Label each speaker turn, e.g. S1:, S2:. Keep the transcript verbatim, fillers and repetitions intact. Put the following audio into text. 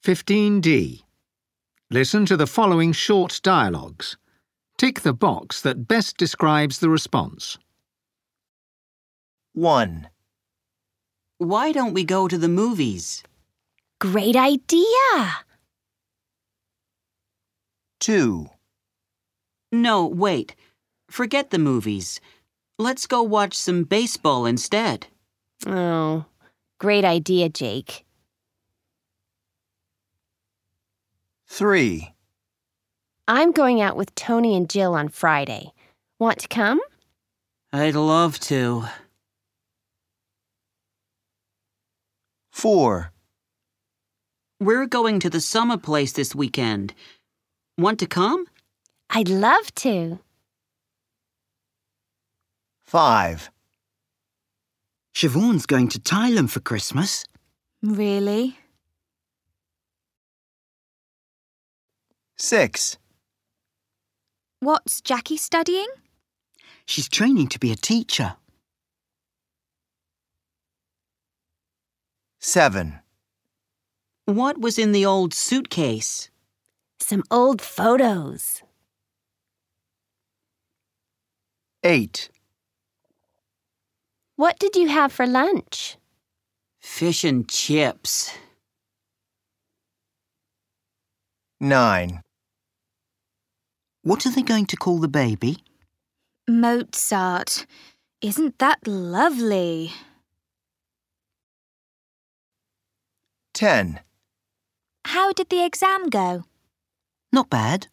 S1: fifteen D. Listen to the following short dialogues. Tick the box that best describes the response.
S2: one.
S3: Why don't we go to the movies?
S4: Great idea!
S2: two.
S3: No, wait. Forget the movies. Let's go watch some baseball instead.
S4: Oh, great idea, Jake.
S2: three.
S4: I'm going out with Tony and Jill on Friday. Want to come?
S3: I'd love to.
S2: four.
S3: We're going to the summer place this weekend. Want to come?
S4: I'd love to.
S2: five.
S5: Siobhan's going to Thailand for Christmas.
S6: Really?
S2: six.
S6: What's Jackie studying?
S5: She's training to be a teacher.
S2: seven.
S3: What was in the old suitcase?
S4: Some old photos.
S2: eight.
S4: What did you have for lunch?
S3: Fish and chips.
S2: nine.
S5: What are they going to call the baby?
S6: Mozart. Isn't that lovely?
S2: ten.
S6: How did the exam go?
S5: Not bad.